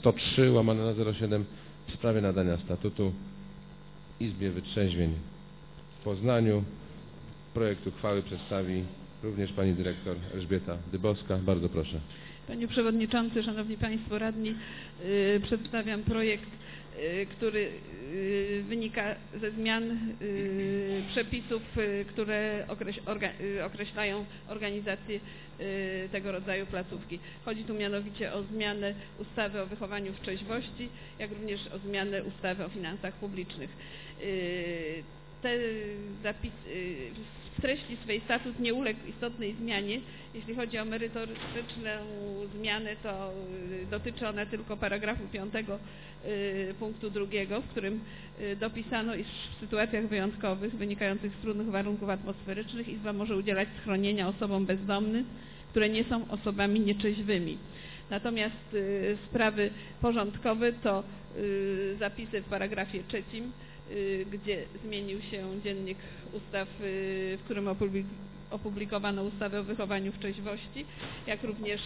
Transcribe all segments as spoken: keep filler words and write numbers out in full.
sto trzy łamane na zero siedem w sprawie nadania statutu Izbie Wytrzeźwień w Poznaniu. Projekt uchwały przedstawi również pani dyrektor Elżbieta Dybowska. Bardzo proszę. Panie Przewodniczący, Szanowni Państwo Radni, yy, przedstawiam projekt, yy, który yy, wynika ze zmian yy, przepisów, yy, które okreś, orga, yy, określają organizację yy, tego rodzaju placówki. Chodzi tu mianowicie o zmianę ustawy o wychowaniu w trzeźwości, jak również o zmianę ustawy o finansach publicznych. Yy, Te zapisy, w treści swej statut nie uległ istotnej zmianie. Jeśli chodzi o merytoryczną zmianę, to dotyczy ona tylko paragrafu piątego punktu drugiego, w którym dopisano, iż w sytuacjach wyjątkowych wynikających z trudnych warunków atmosferycznych Izba może udzielać schronienia osobom bezdomnym, które nie są osobami nietrzeźwymi. Natomiast sprawy porządkowe to zapisy w paragrafie trzecim, gdzie zmienił się dziennik ustaw, w którym opublikowano ustawę o wychowaniu w trzeźwości, jak również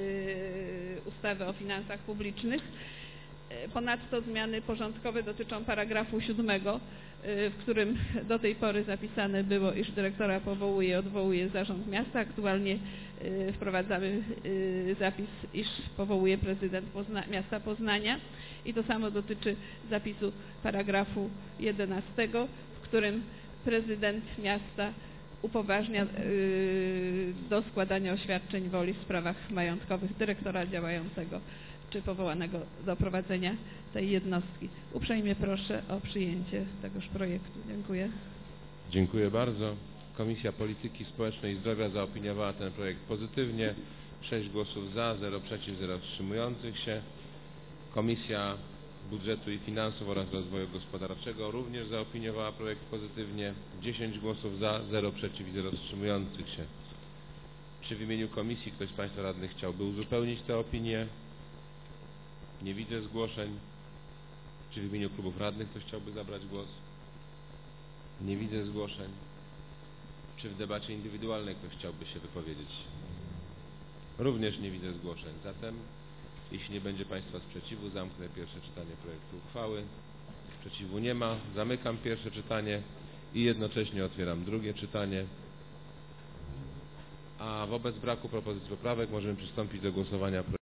ustawę o finansach publicznych. Ponadto zmiany porządkowe dotyczą paragrafu siódmego, w którym do tej pory zapisane było, iż dyrektora powołuje i odwołuje zarząd miasta. Aktualnie wprowadzamy zapis, iż powołuje prezydent Pozna- miasta Poznania. I to samo dotyczy zapisu paragrafu jedenastego, w którym prezydent miasta upoważnia do składania oświadczeń woli w sprawach majątkowych dyrektora działającego czy powołanego do prowadzenia tej jednostki. Uprzejmie proszę o przyjęcie tegoż projektu. Dziękuję. Dziękuję bardzo. Komisja Polityki Społecznej i Zdrowia zaopiniowała ten projekt pozytywnie. sześć głosów za, zero przeciw, zero wstrzymujących się. Komisja Budżetu i Finansów oraz Rozwoju Gospodarczego również zaopiniowała projekt pozytywnie. dziesięć głosów za, zero przeciw i zero wstrzymujących się. Czy w imieniu komisji ktoś z Państwa radnych chciałby uzupełnić tę opinię? Nie widzę zgłoszeń. Czy w imieniu klubów radnych ktoś chciałby zabrać głos? Nie widzę zgłoszeń. Czy w debacie indywidualnej ktoś chciałby się wypowiedzieć? Również nie widzę zgłoszeń. Zatem, jeśli nie będzie Państwa sprzeciwu, zamknę pierwsze czytanie projektu uchwały. Sprzeciwu nie ma. Zamykam pierwsze czytanie i jednocześnie otwieram drugie czytanie. A wobec braku propozycji poprawek możemy przystąpić do głosowania.